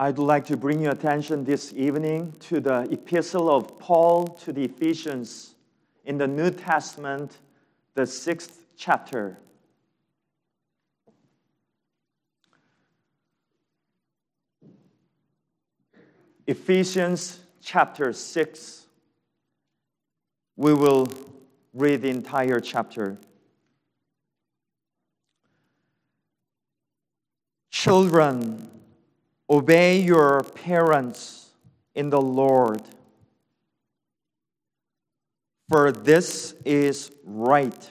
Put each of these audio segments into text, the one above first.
I'd like to bring your attention this evening to the epistle of Paul to the Ephesians in the New Testament, the 6th chapter. Ephesians chapter 6. We will read the entire chapter. Children, obey your parents in the Lord, for this is right.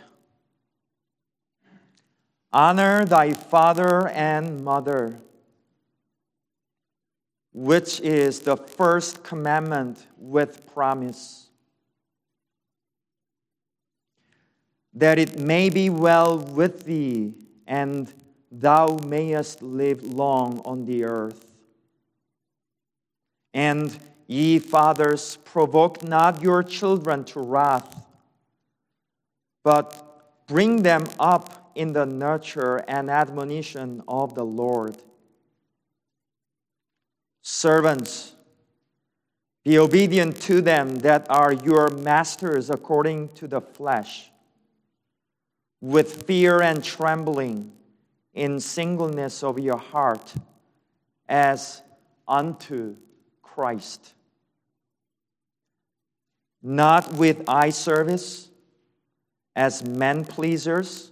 Honor thy father and mother, which is the first commandment with promise, that it may be well with thee, and thou mayest live long on the earth. And ye fathers, provoke not your children to wrath, but bring them up in the nurture and admonition of the Lord. Servants, be obedient to them that are your masters according to the flesh, with fear and trembling, in singleness of your heart, as unto Christ. Not with eye service, as men pleasers,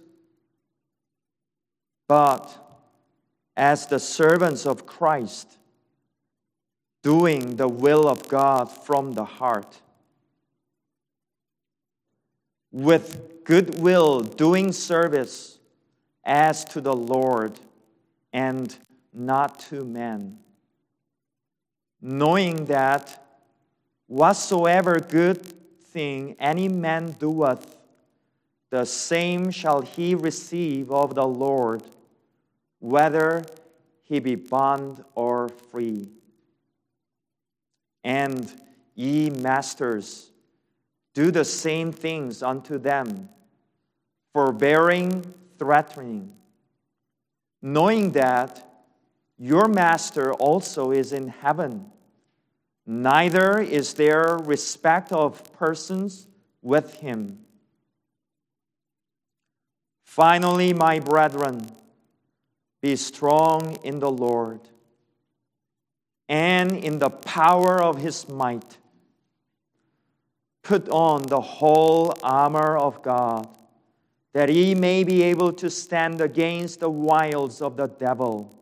but as the servants of Christ, doing the will of God from the heart, with good will doing service as to the Lord and not to men, knowing that whatsoever good thing any man doeth, the same shall he receive of the Lord, whether he be bond or free. And ye masters, do the same things unto them, forbearing, threatening, knowing that your master also is in heaven, neither is there respect of persons with him. Finally, my brethren, be strong in the Lord and in the power of his might. Put on the whole armor of God, that ye may be able to stand against the wiles of the devil.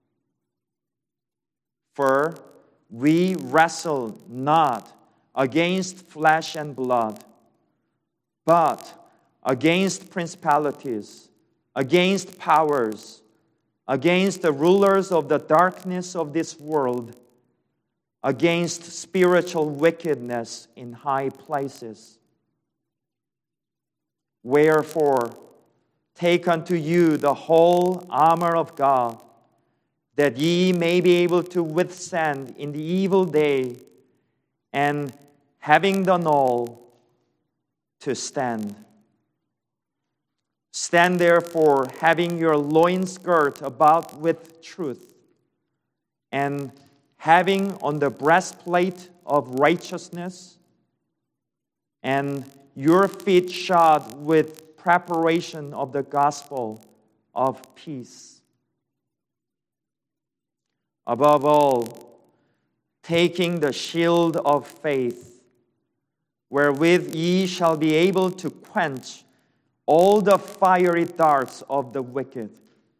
For we wrestle not against flesh and blood, but against principalities, against powers, against the rulers of the darkness of this world, against spiritual wickedness in high places. Wherefore, take unto you the whole armor of God, that ye may be able to withstand in the evil day, and having done all, to stand. Stand therefore, having your loins girt about with truth, and having on the breastplate of righteousness, and your feet shod with preparation of the gospel of peace. Above all, taking the shield of faith, wherewith ye shall be able to quench all the fiery darts of the wicked,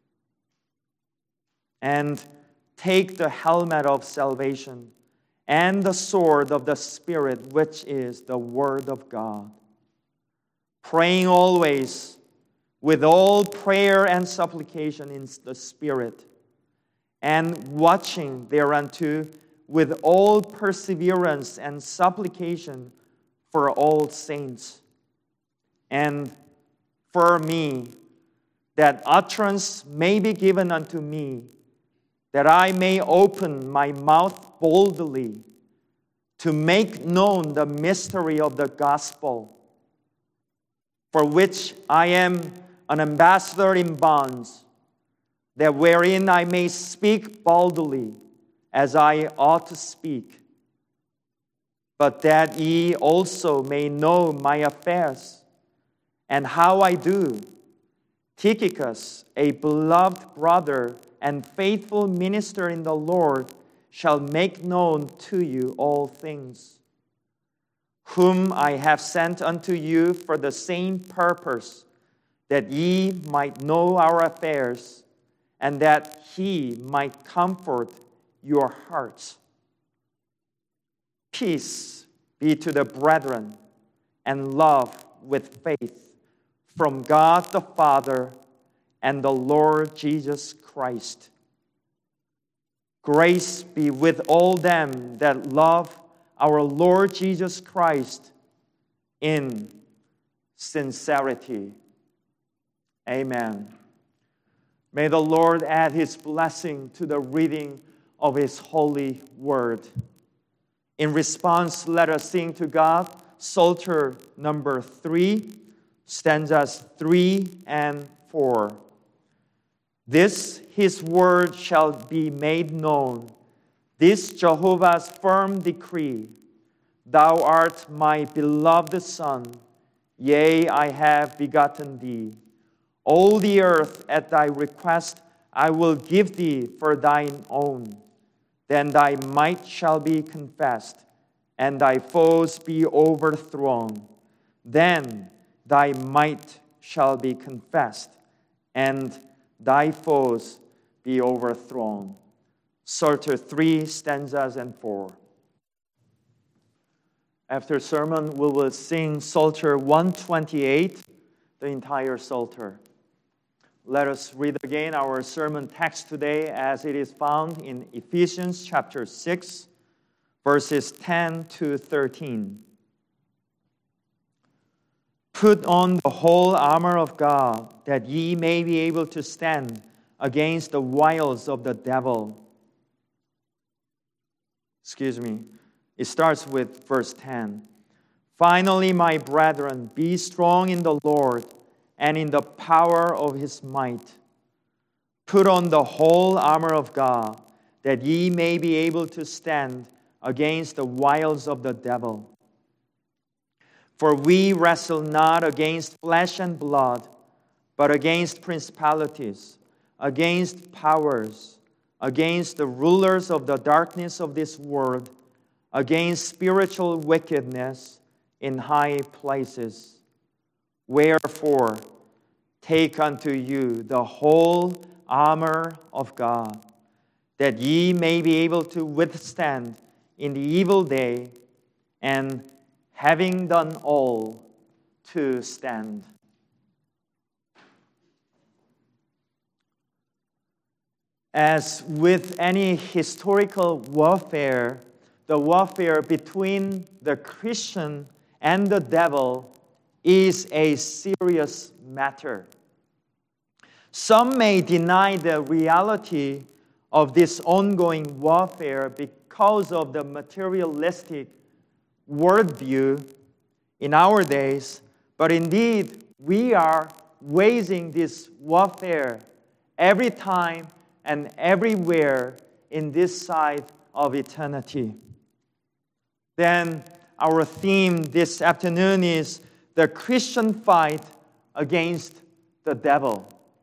and take the helmet of salvation and the sword of the Spirit, which is the word of God, praying always with all prayer and supplication in the Spirit, and watching thereunto with all perseverance and supplication for all saints, and for me, that utterance may be given unto me, that I may open my mouth boldly to make known the mystery of the gospel, for which I am an ambassador in bonds, that wherein I may speak boldly as I ought to speak, but that ye also may know my affairs, and how I do. Tychicus, a beloved brother and faithful minister in the Lord, shall make known to you all things, whom I have sent unto you for the same purpose, that ye might know our affairs, and that he might comfort your hearts. Peace be to the brethren, and love with faith from God the Father and the Lord Jesus Christ. Grace be with all them that love our Lord Jesus Christ in sincerity. Amen. May the Lord add His blessing to the reading of His holy word. In response, let us sing to God Psalter number 3, stanzas 3 and 4. This His word shall be made known, this Jehovah's firm decree. Thou art my beloved Son, yea, I have begotten thee. All the earth at thy request I will give thee for thine own. Then thy might shall be confessed, and thy foes be overthrown. Then thy might shall be confessed, and thy foes be overthrown. Psalter 3, stanzas and 4. After sermon, we will sing Psalter 128, the entire Psalter. Let us read again our sermon text today as it is found in Ephesians chapter 6, verses 10 to 13. Put on the whole armor of God, that ye may be able to stand against the wiles of the devil. It starts with verse 10. Finally, my brethren, be strong in the Lord and in the power of His might. Put on the whole armor of God, that ye may be able to stand against the wiles of the devil. For we wrestle not against flesh and blood, but against principalities, against powers, against the rulers of the darkness of this world, against spiritual wickedness in high places. Wherefore, take unto you the whole armor of God, that ye may be able to withstand in the evil day, and having done all, to stand. As with any historical warfare, the warfare between the Christian and the devil is a serious matter. Some may deny the reality of this ongoing warfare because of the materialistic worldview in our days, but indeed we are waging this warfare every time and everywhere in this side of eternity. Then our theme this afternoon is the Christian fight against the devil.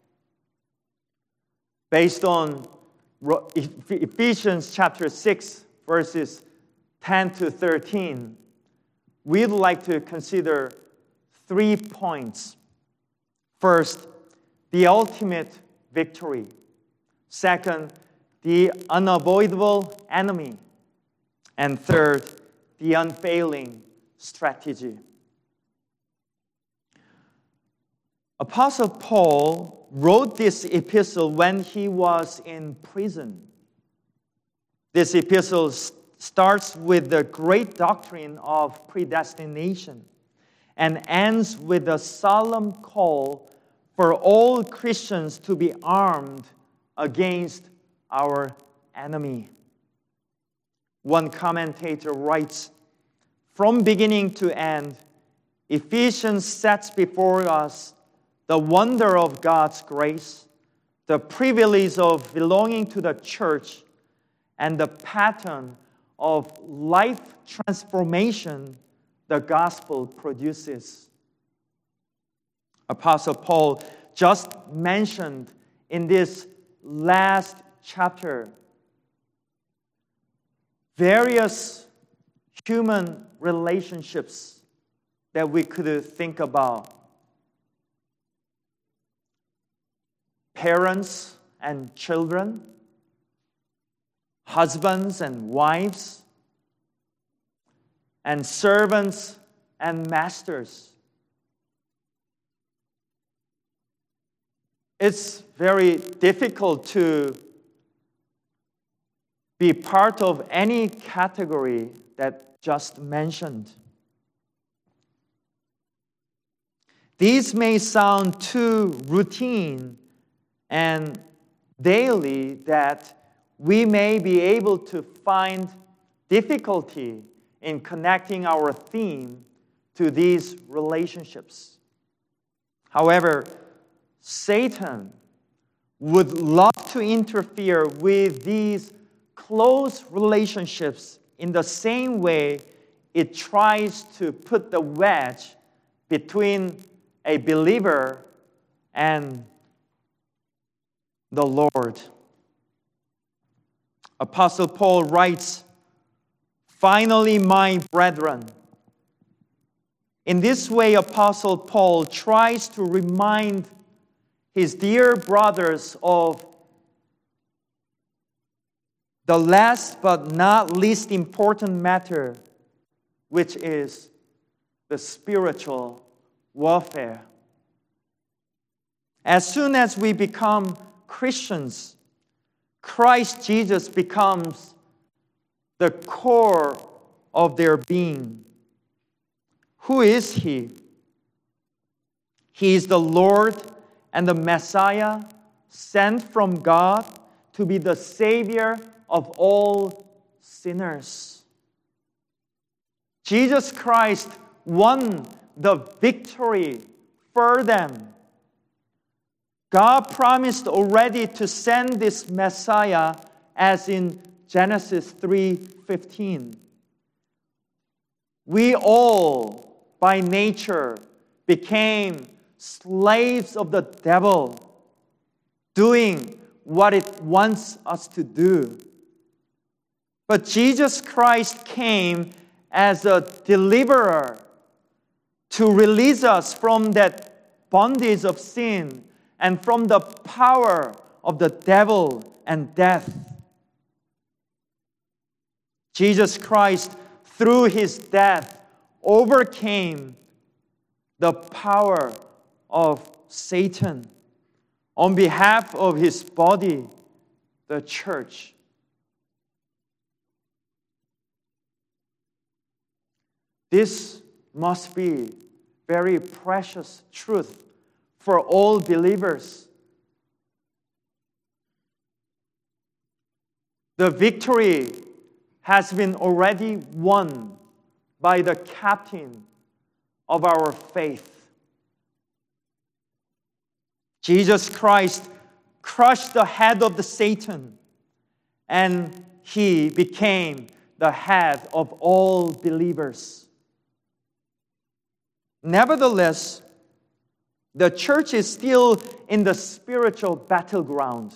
Based on Ephesians chapter 6, verses 10 to 13, we'd like to consider 3 points. First, the ultimate victory. Second, the unavoidable enemy. And third, the unfailing strategy. Apostle Paul wrote this epistle when he was in prison. This epistle starts with the great doctrine of predestination and ends with a solemn call for all Christians to be armed against our enemy. One commentator writes, "From beginning to end, Ephesians sets before us the wonder of God's grace, the privilege of belonging to the church, and the pattern of life transformation the gospel produces. Apostle Paul just mentioned in this last chapter various human relationships that we could think about. Parents and children, husbands and wives, and servants and masters. It's very difficult to be part of any category that just mentioned. These may sound too routine and daily that we may be able to find difficulty in connecting our theme to these relationships. However, Satan would love to interfere with these close relationships in the same way it tries to put the wedge between a believer and the Lord. Apostle Paul writes, "Finally, my brethren." In this way, Apostle Paul tries to remind his dear brothers of the last but not least important matter, which is the spiritual warfare. As soon as we become Christians, Christ Jesus becomes the core of their being. Who is He? He is the Lord and the Messiah sent from God to be the Savior of all sinners. Jesus Christ won the victory for them. God promised already to send this Messiah, as in Genesis 3:15. We all, by nature, became slaves of the devil, doing what it wants us to do. But Jesus Christ came as a deliverer to release us from that bondage of sin and from the power of the devil and death. Jesus Christ, through His death, overcame the power of Satan on behalf of His body, the church. This must be very precious truth for all believers. The victory has been already won by the captain of our faith. Jesus Christ crushed the head of the Satan, and He became the head of all believers. Nevertheless, the church is still in the spiritual battleground.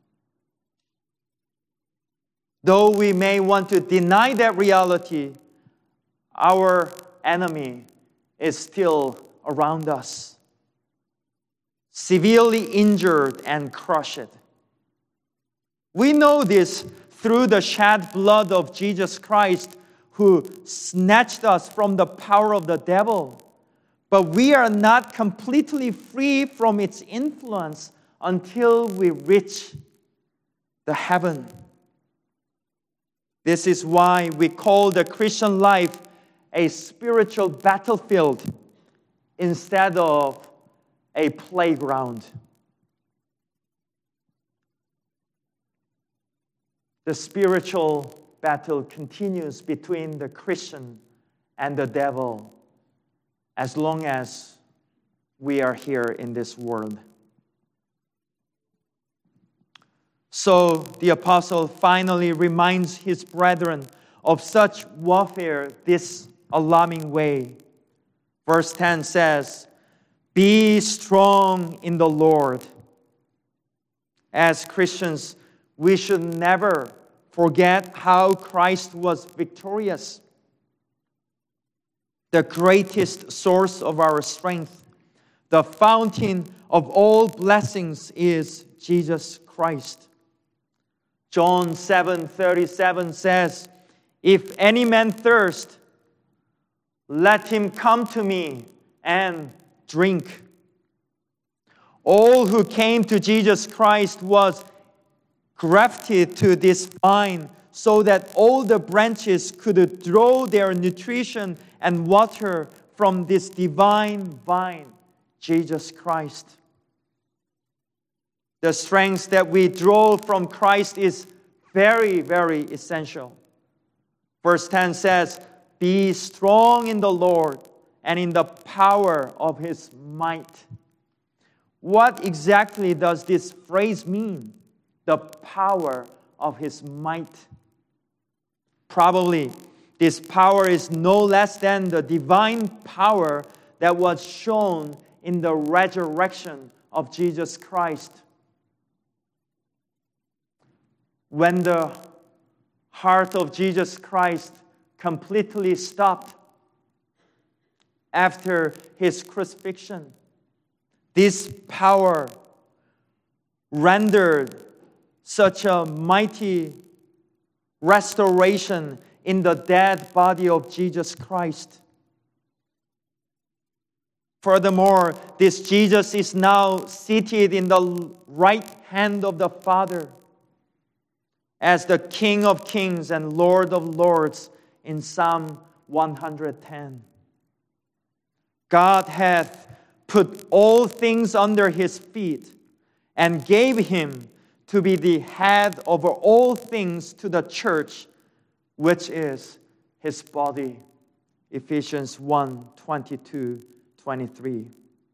Though we may want to deny that reality, our enemy is still around us, severely injured and crushed. We know this through the shed blood of Jesus Christ, who snatched us from the power of the devil. But we are not completely free from its influence until we reach the heaven. This is why we call the Christian life a spiritual battlefield instead of a playground. The spiritual battle continues between the Christian and the devil as long as we are here in this world. So the apostle finally reminds his brethren of such warfare this alarming way. Verse 10 says, "Be strong in the Lord." As Christians, we should never forget how Christ was victorious. The greatest source of our strength, the fountain of all blessings, is Jesus Christ. John 7:37 says, "If any man thirst, let him come to me and drink." All who came to Jesus Christ was grafted to this vine so that all the branches could draw their nutrition and water from this divine vine, Jesus Christ. The strength that we draw from Christ is very, very essential. Verse 10 says, "Be strong in the Lord and in the power of His might." What exactly does this phrase mean? The power of His might. Probably this power is no less than the divine power that was shown in the resurrection of Jesus Christ. When the heart of Jesus Christ completely stopped after His crucifixion, this power rendered such a mighty restoration in the dead body of Jesus Christ. Furthermore, this Jesus is now seated in the right hand of the Father as the King of Kings and Lord of Lords in Psalm 110. God hath put all things under His feet and gave Him to be the head over all things to the church, which is His body. Ephesians 1:22-23.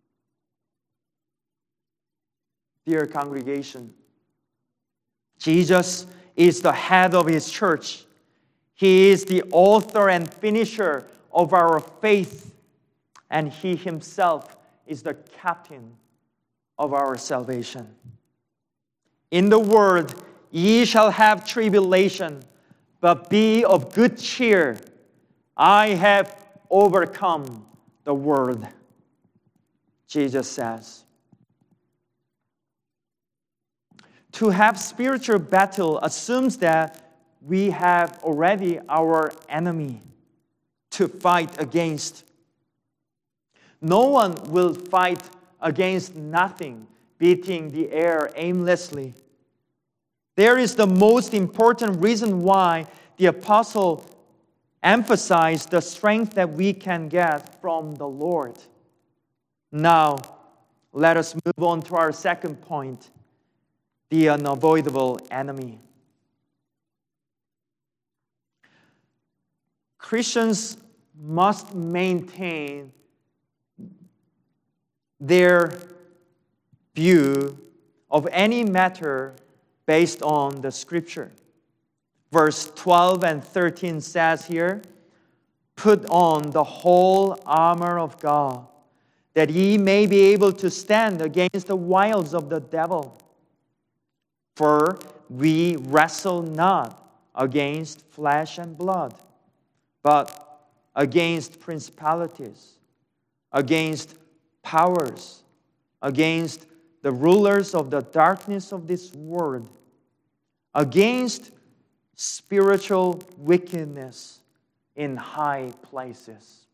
Dear congregation, Jesus is the head of His church. He is the author and finisher of our faith, and He Himself is the captain of our salvation. In the world, ye shall have tribulation, but be of good cheer. I have overcome the world, Jesus says. To have spiritual battle assumes that we have already our enemy to fight against. No one will fight against nothing, beating the air aimlessly. There is the most important reason why the apostle emphasized the strength that we can get from the Lord. Now, let us move on to our second point, the unavoidable enemy. Christians must maintain their view of any matter based on the Scripture. Verse 12 and 13 says here, "Put on the whole armor of God, that ye may be able to stand against the wiles of the devil. For we wrestle not against flesh and blood, but against principalities, against powers, against the rulers of the darkness of this world, against spiritual wickedness in high places."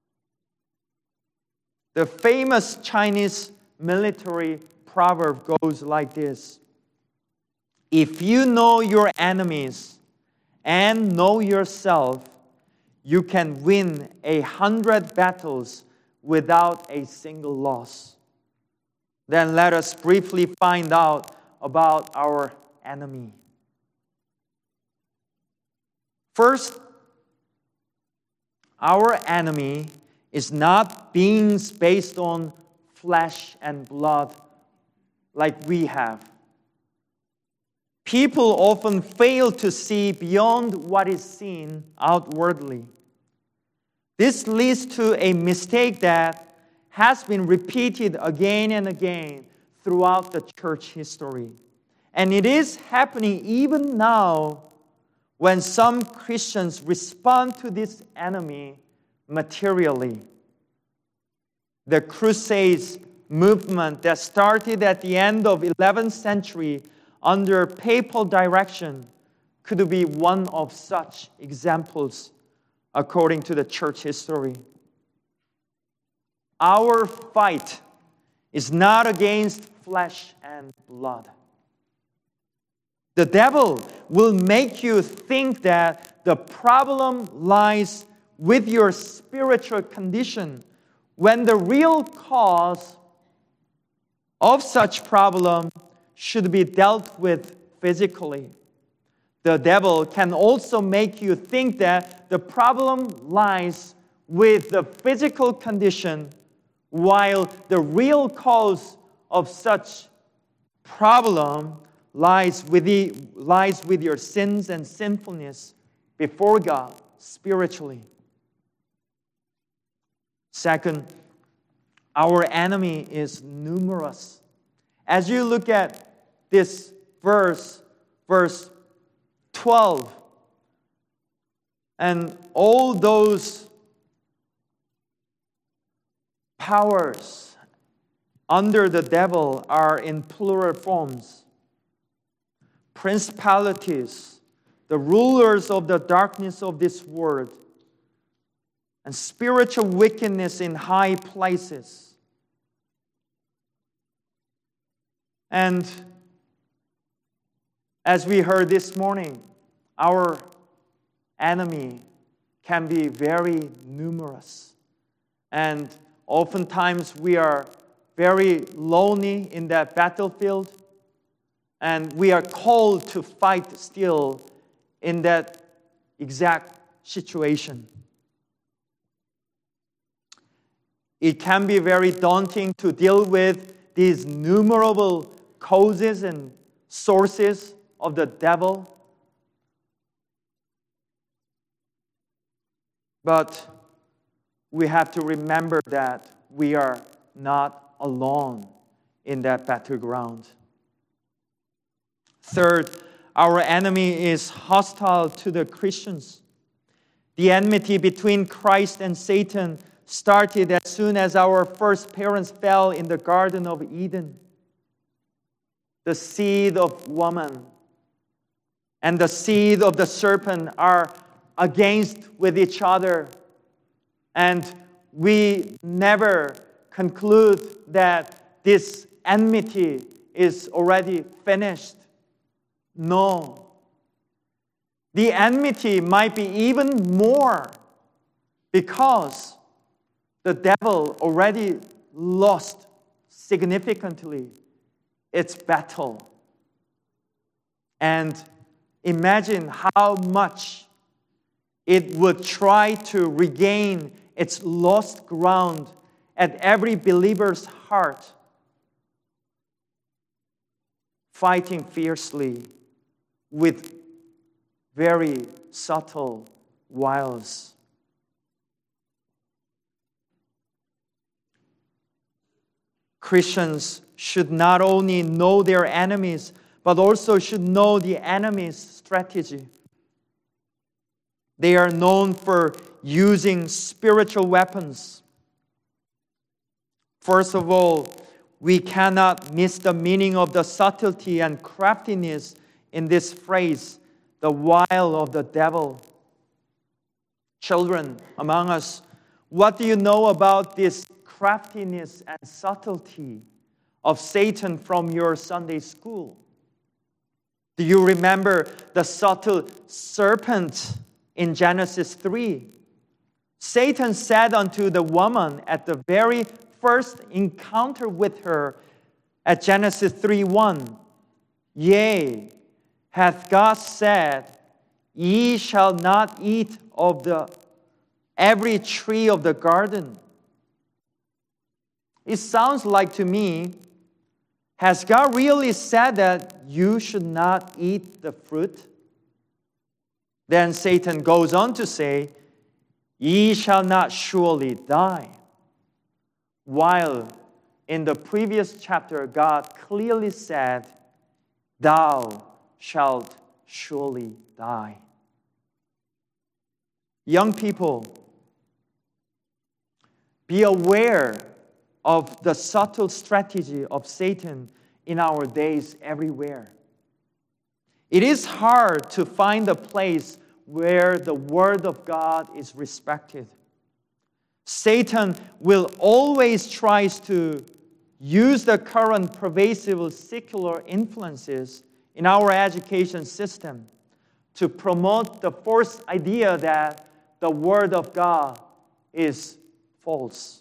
The famous Chinese military proverb goes like this: "If you know your enemies and know yourself, you can win 100 battles without a single loss." Then let us briefly find out about our enemy. First, our enemy is not beings based on flesh and blood like we have. People often fail to see beyond what is seen outwardly. This leads to a mistake that has been repeated again and again throughout the church history. And it is happening even now when some Christians respond to this enemy materially. The Crusades movement that started at the end of 11th century under papal direction could be one of such examples according to the church history. Our fight is not against flesh and blood. The devil will make you think that the problem lies with your spiritual condition when the real cause of such problem should be dealt with physically. The devil can also make you think that the problem lies with the physical condition, while the real cause of such problem lies with your sins and sinfulness before God spiritually. Second, our enemy is numerous. As you look at this verse 12, and all those powers under the devil are in plural forms. Principalities, the rulers of the darkness of this world, and spiritual wickedness in high places. And as we heard this morning, our enemy can be very numerous. And oftentimes we are very lonely in that battlefield, and we are called to fight still in that exact situation. It can be very daunting to deal with these innumerable causes and sources of the devil. But we have to remember that we are not alone in that battleground. Third, our enemy is hostile to the Christians. The enmity between Christ and Satan started as soon as our first parents fell in the Garden of Eden. The seed of woman and the seed of the serpent are against with each other. And we never conclude that this enmity is already finished. No. The enmity might be even more because the devil already lost significantly its battle. And imagine how much it would try to regain its lost ground at every believer's heart, fighting fiercely with very subtle wiles. Christians should not only know their enemies, but also should know the enemy's strategy. They are known for using spiritual weapons. First of all, we cannot miss the meaning of the subtlety and craftiness in this phrase, the wile of the devil. Children among us, what do you know about this craftiness and subtlety of Satan from your Sunday school? Do you remember the subtle serpent in Genesis 3? Satan said unto the woman at the very first encounter with her at Genesis 3:1, Yea, hath God said, Ye shall not eat of every tree of the garden. It sounds like to me Has God really said that you should not eat the fruit? Then Satan goes on to say, ye shall not surely die. While in the previous chapter, God clearly said, thou shalt surely die. Young people, be aware of the subtle strategy of Satan in our days everywhere. It is hard to find a place where the Word of God is respected. Satan will always try to use the current pervasive secular influences in our education system to promote the false idea that the Word of God is false.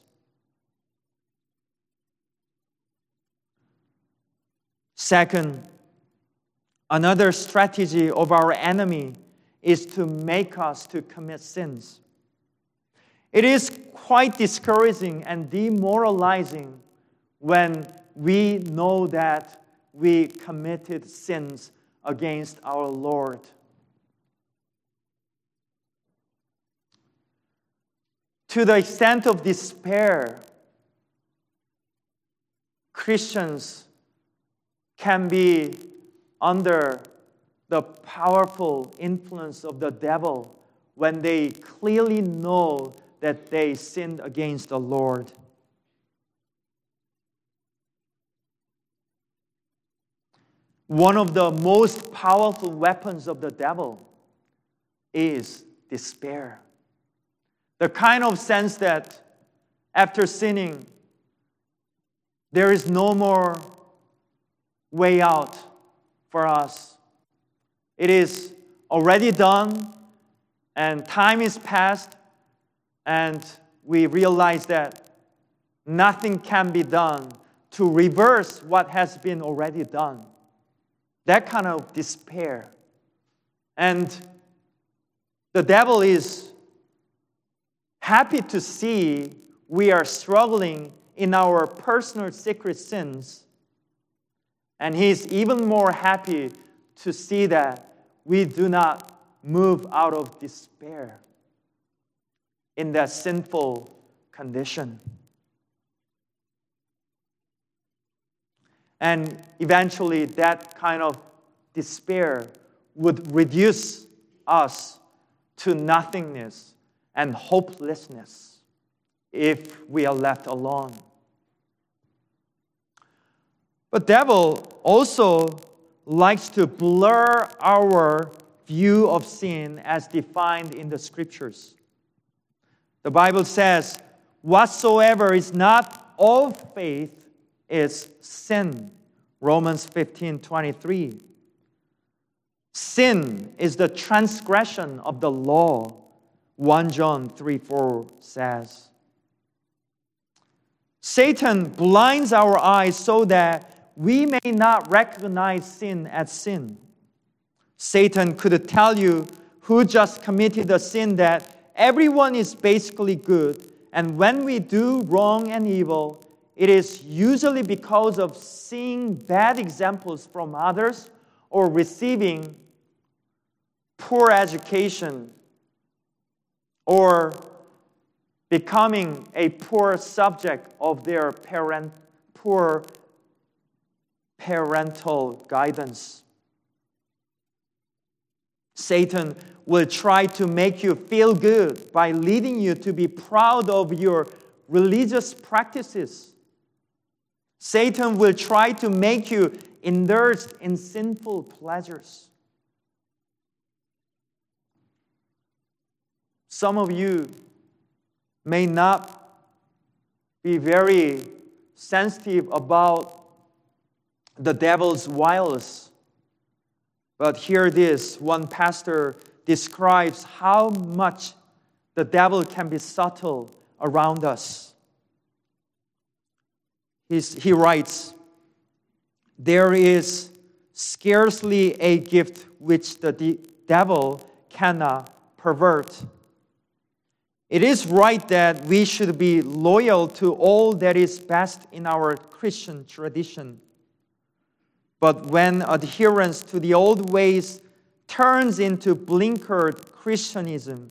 Second, another strategy of our enemy is to make us to commit sins. It is quite discouraging and demoralizing when we know that we committed sins against our Lord. To the extent of despair, Christians can be under the powerful influence of the devil when they clearly know that they sinned against the Lord. One of the most powerful weapons of the devil is despair. The kind of sense that after sinning, there is no more way out for us. It is already done, and time is past, and we realize that nothing can be done to reverse what has been already done. That kind of despair. And the devil is happy to see we are struggling in our personal secret sins. And he's even more happy to see that we do not move out of despair in that sinful condition. And eventually that kind of despair would reduce us to nothingness and hopelessness if we are left alone. But the devil also likes to blur our view of sin as defined in the Scriptures. The Bible says, whatsoever is not of faith is sin. Romans 15:23. Sin is the transgression of the law. 1 John 3:4 says. Satan blinds our eyes so that we may not recognize sin as sin. Satan could tell you who just committed a sin that everyone is basically good, and when we do wrong and evil, it is usually because of seeing bad examples from others or receiving poor education or becoming a poor subject of their poor parental guidance. Satan will try to make you feel good by leading you to be proud of your religious practices. Satan will try to make you indulge in sinful pleasures. Some of you may not be very sensitive about the devil's wiles. But hear this, one pastor describes how much the devil can be subtle around us. He writes, there is scarcely a gift which the devil cannot pervert. It is right that we should be loyal to all that is best in our Christian tradition. But when adherence to the old ways turns into blinkered Christianism,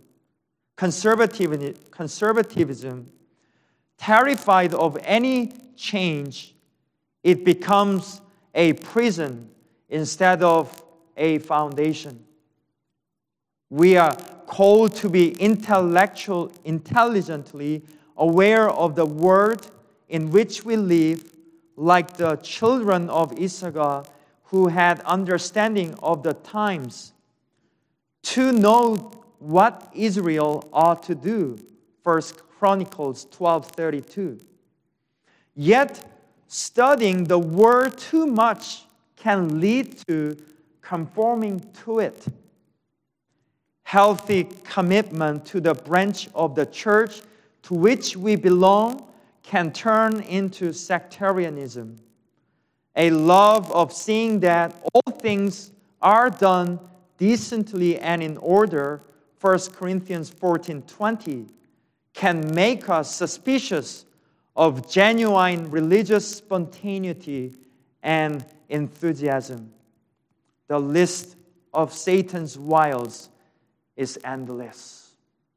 conservatism, terrified of any change, it becomes a prison instead of a foundation. We are called to be intelligently aware of the world in which we live, like the children of Issachar who had understanding of the times, to know what Israel ought to do. 1 Chronicles 12:32. Yet, studying the word too much can lead to conforming to it. Healthy commitment to the branch of the church to which we belong can turn into sectarianism. A love of seeing that all things are done decently and in order, 1 Corinthians 14:20, can make us suspicious of genuine religious spontaneity and enthusiasm. The list of Satan's wiles is endless.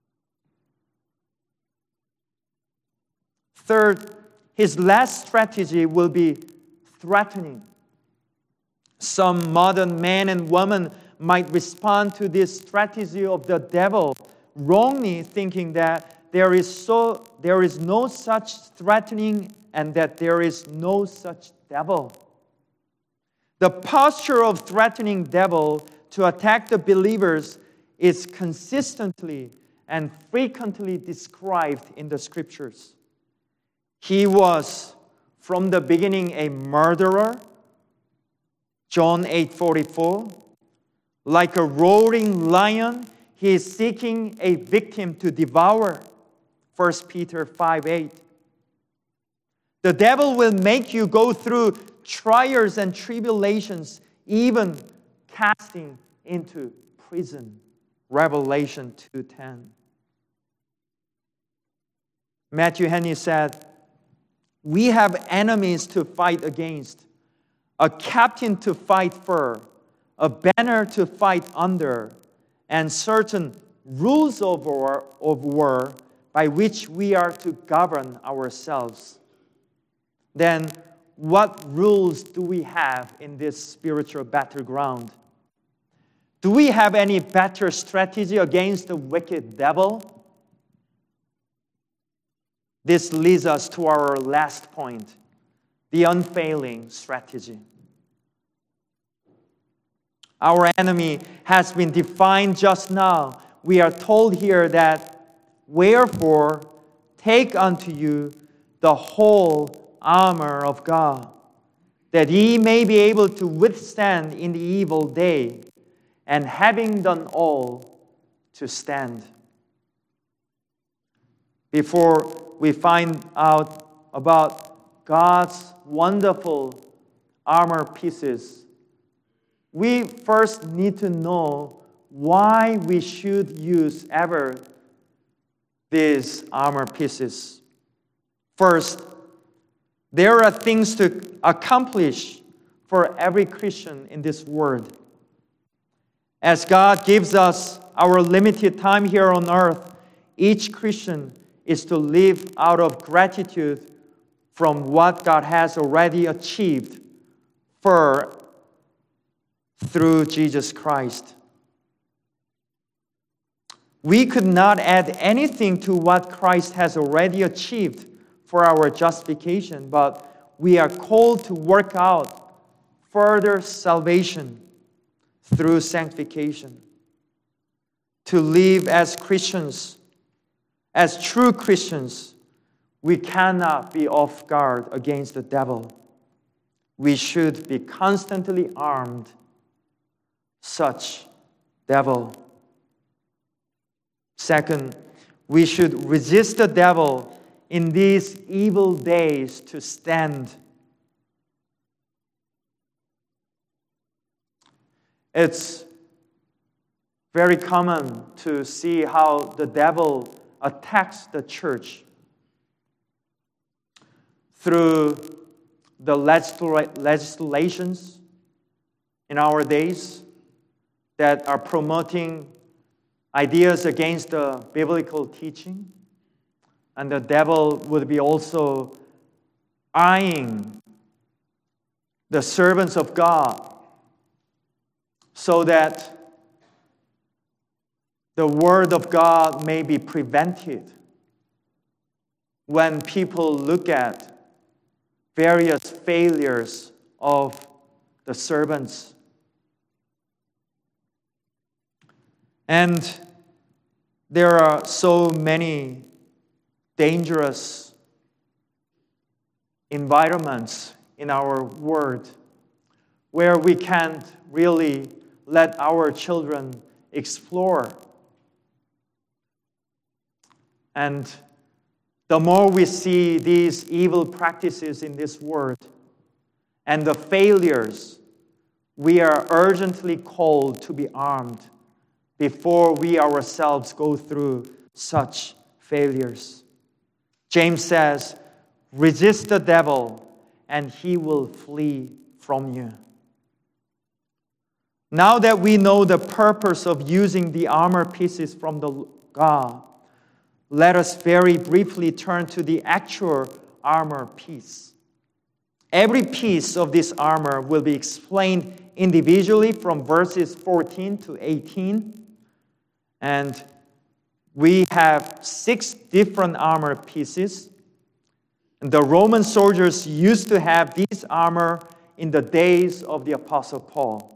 Third, his last strategy will be threatening. Some modern men and women might respond to this strategy of the devil wrongly, thinking that there is no such threatening and that there is no such devil. The posture of threatening devil to attack the believers is consistently and frequently described in the scriptures. He was from the beginning a murderer, John 8:44. Like a roaring lion, he is seeking a victim to devour, 1 Peter 5:8. The devil will make you go through trials and tribulations, even casting into prison, Revelation 2:10. Matthew Henry said, "We have enemies to fight against, a captain to fight for, a banner to fight under, and certain rules of war by which we are to govern ourselves." Then, what rules do we have in this spiritual battleground? Do we have any better strategy against the wicked devil? This leads us to our last point, the unfailing strategy. Our enemy has been defined just now. We are told here that, "Wherefore, take unto you the whole armor of God, that ye may be able to withstand in the evil day, and having done all, to stand." Before we find out about God's wonderful armor pieces, we first need to know why we should use ever these armor pieces. First, there are things to accomplish for every Christian in this world. As God gives us our limited time here on earth, each Christian is to live out of gratitude from what God has already achieved through Jesus Christ. We could not add anything to what Christ has already achieved for our justification, but we are called to work out further salvation through sanctification. To live as Christians, as true Christians, we cannot be off guard against the devil. We should be constantly armed such devil. Second, we should resist the devil in these evil days to stand. It's very common to see how the devil attacks the church through the legislations, in our days that are promoting ideas against the biblical teaching. And the devil would be also eyeing the servants of God so that the word of God may be prevented when people look at various failures of the servants. And there are so many dangerous environments in our world where we can't really let our children explore. And the more we see these evil practices in this world and the failures, we are urgently called to be armed before we ourselves go through such failures. James says, resist the devil and he will flee from you. Now that we know the purpose of using the armor pieces from the God, let us very briefly turn to the actual armor piece. Every piece of this armor will be explained individually from verses 14 to 18. And we have 6 different armor pieces. And the Roman soldiers used to have these armor in the days of the Apostle Paul.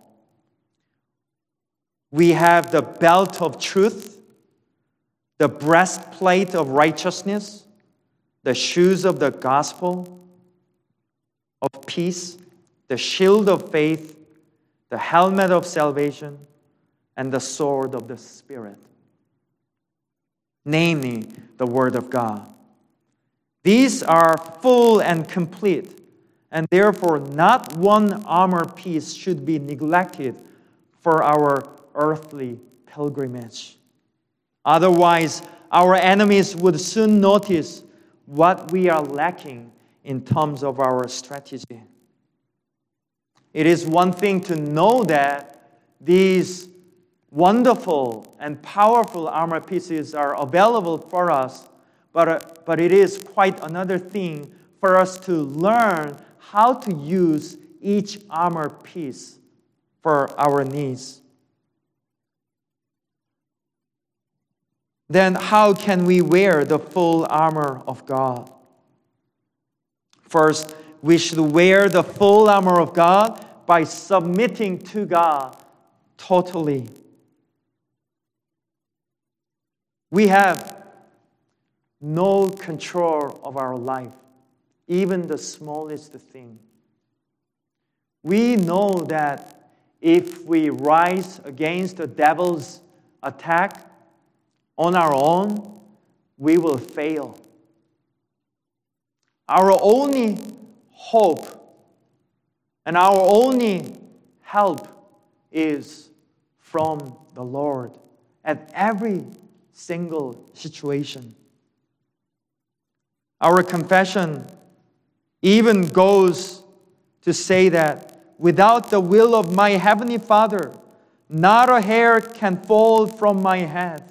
We have the belt of truth, the breastplate of righteousness, the shoes of the gospel of peace, the shield of faith, the helmet of salvation, and the sword of the Spirit, namely the Word of God. These are full and complete, and therefore not one armor piece should be neglected for our earthly pilgrimage. Otherwise, our enemies would soon notice what we are lacking in terms of our strategy. It is one thing to know that these wonderful and powerful armor pieces are available for us, but it is quite another thing for us to learn how to use each armor piece for our needs. Then how can we wear the full armor of God? First, we should wear the full armor of God by submitting to God totally. We have no control of our life, even the smallest thing. We know that if we rise against the devil's attack on our own, we will fail. Our only hope and our only help is from the Lord at every single situation. Our confession even goes to say that without the will of my Heavenly Father, not a hair can fall from my head.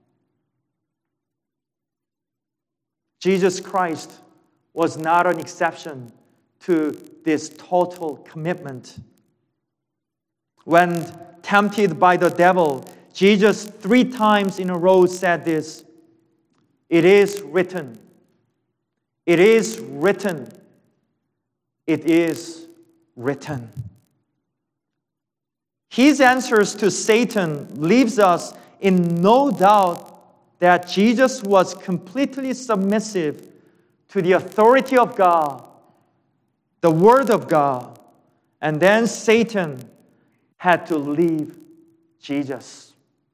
Jesus Christ was not an exception to this total commitment. When tempted by the devil, Jesus 3 times in a row said this, "It is written. It is written. It is written." His answers to Satan leaves us in no doubt that Jesus was completely submissive to the authority of God, the Word of God, and then Satan had to leave Jesus.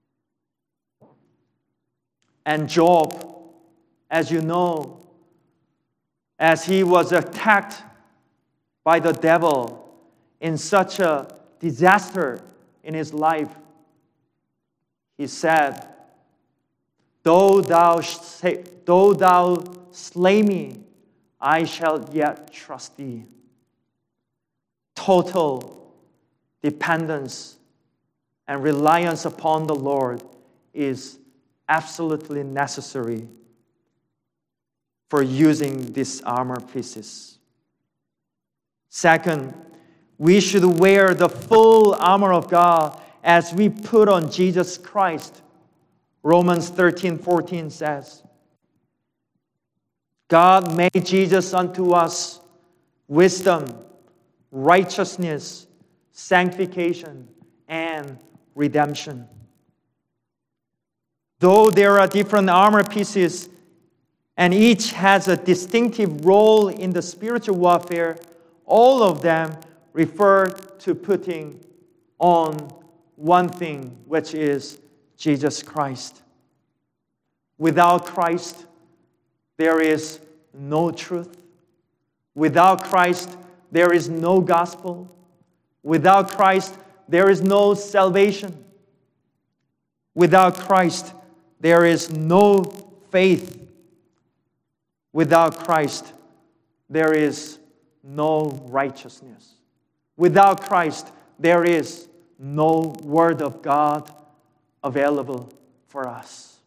And Job, as you know, as he was attacked by the devil in such a disaster in his life, he said, Though thou slay me, I shall yet trust thee. Total dependence and reliance upon the Lord is absolutely necessary for using these armor pieces. Second, we should wear the full armor of God as we put on Jesus Christ. Romans 13:14 says, God made Jesus unto us wisdom, righteousness, sanctification, and redemption. Though there are different armor pieces, and each has a distinctive role in the spiritual warfare, all of them refer to putting on one thing, which is Jesus Christ. Without Christ, there is no truth. Without Christ, there is no gospel. Without Christ, there is no salvation. Without Christ, there is no faith. Without Christ, there is no righteousness. Without Christ, there is no Word of God available for us.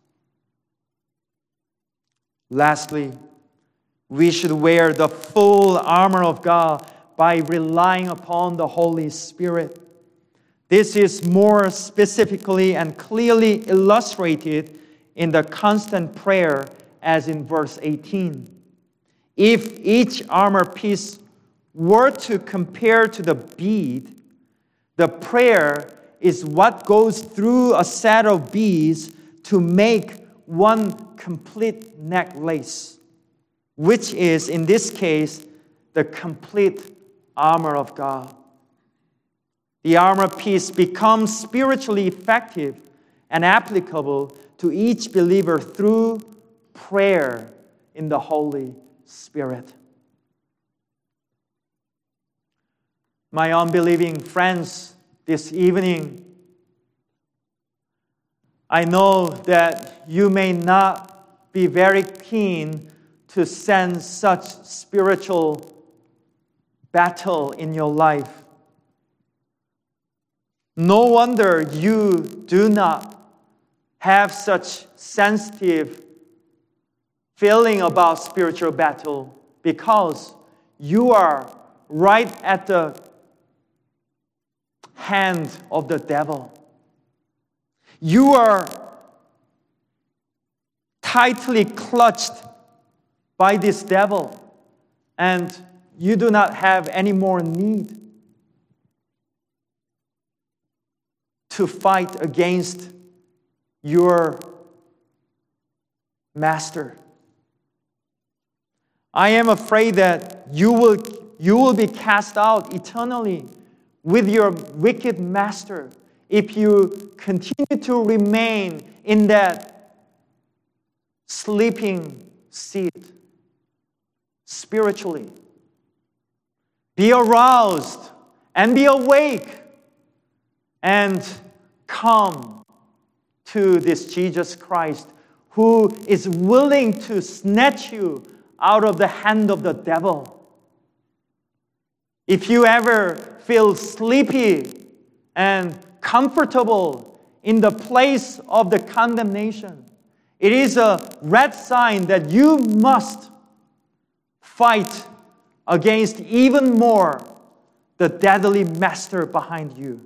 Lastly, we should wear the full armor of God by relying upon the Holy Spirit. This is more specifically and clearly illustrated in the constant prayer as in verse 18. If each armor piece were to compare to the bead, the prayer is what goes through a set of beads to make one complete necklace, which is, in this case, the complete armor of God. The armor piece becomes spiritually effective and applicable to each believer through prayer in the Holy Spirit. My unbelieving friends, this evening, I know that you may not be very keen to sense such spiritual battle in your life. No wonder you do not have such sensitive feeling about spiritual battle, because you are right at the hand of the devil. You are tightly clutched by this devil, and you do not have any more need to fight against your master. I am afraid that you will be cast out eternally with your wicked master if you continue to remain in that sleeping seat spiritually. Be aroused and be awake and come to this Jesus Christ, who is willing to snatch you out of the hand of the devil. If you ever feel sleepy and comfortable in the place of the condemnation, it is a red sign that you must fight against even more the deadly master behind you.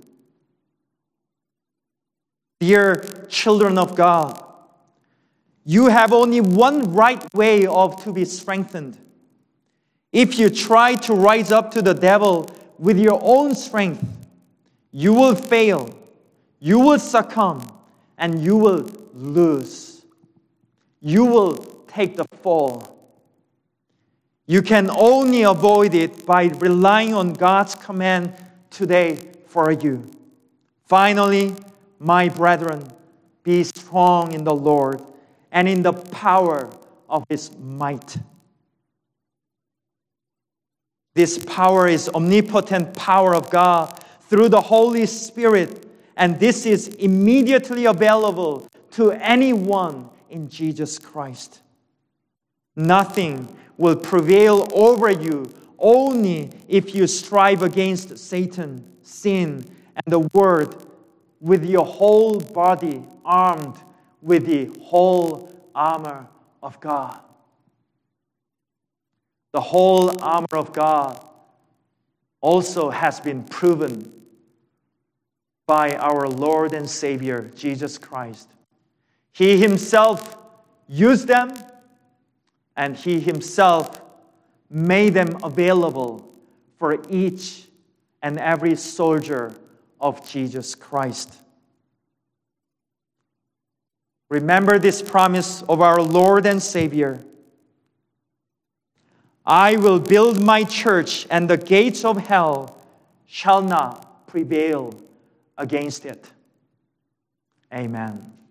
Dear children of God, you have only one right way to be strengthened. If you try to rise up to the devil with your own strength, you will fail, you will succumb, and you will lose. You will take the fall. You can only avoid it by relying on God's command today for you. Finally, my brethren, be strong in the Lord and in the power of His might. This power is omnipotent power of God through the Holy Spirit, and this is immediately available to anyone in Jesus Christ. Nothing will prevail over you only if you strive against Satan, sin, and the Word with your whole body armed with the whole armor of God. The whole armor of God also has been proven by our Lord and Savior, Jesus Christ. He Himself used them, and He Himself made them available for each and every soldier of Jesus Christ. Remember this promise of our Lord and Savior. I will build my church, and the gates of hell shall not prevail against it. Amen.